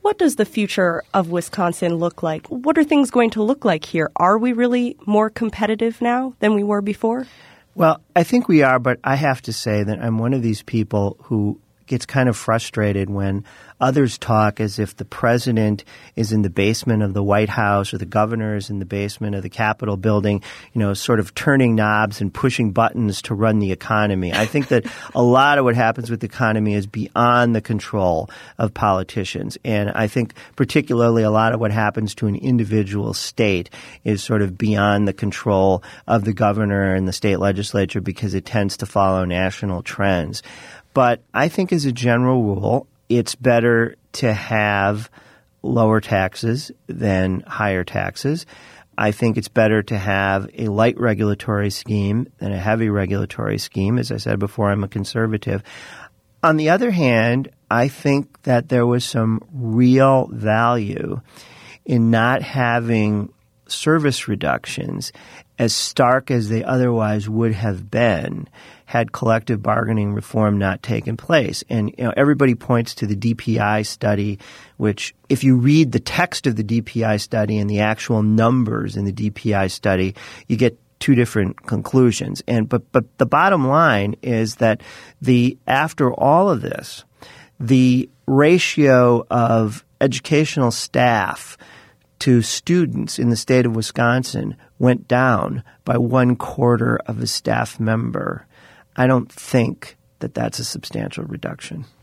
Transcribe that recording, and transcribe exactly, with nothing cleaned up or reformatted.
What does the future of Wisconsin look like? What are things going to look like here? Are we really more competitive now than we were before? Well, I think we are, but I have to say that I'm one of these people who gets kind of frustrated when others talk as if the president is in the basement of the White House or the governor is in the basement of the Capitol building, you know, sort of turning knobs and pushing buttons to run the economy. I think that a lot of what happens with the economy is beyond the control of politicians. And I think particularly a lot of what happens to an individual state is sort of beyond the control of the governor and the state legislature because it tends to follow national trends. But I think as a general rule, it's better to have lower taxes than higher taxes. I think it's better to have a light regulatory scheme than a heavy regulatory scheme. As I said before, I'm a conservative. On the other hand, I think that there was some real value in not having service reductions as stark as they otherwise would have been had collective bargaining reform not taken place. And you know, everybody points to the D P I study, which if you read the text of the D P I study and the actual numbers in the D P I study, you get two different conclusions. And but but the bottom line is that the after all of this, the ratio of educational staff to students in the state of Wisconsin went down by one quarter of a staff member. I don't think that that's a substantial reduction.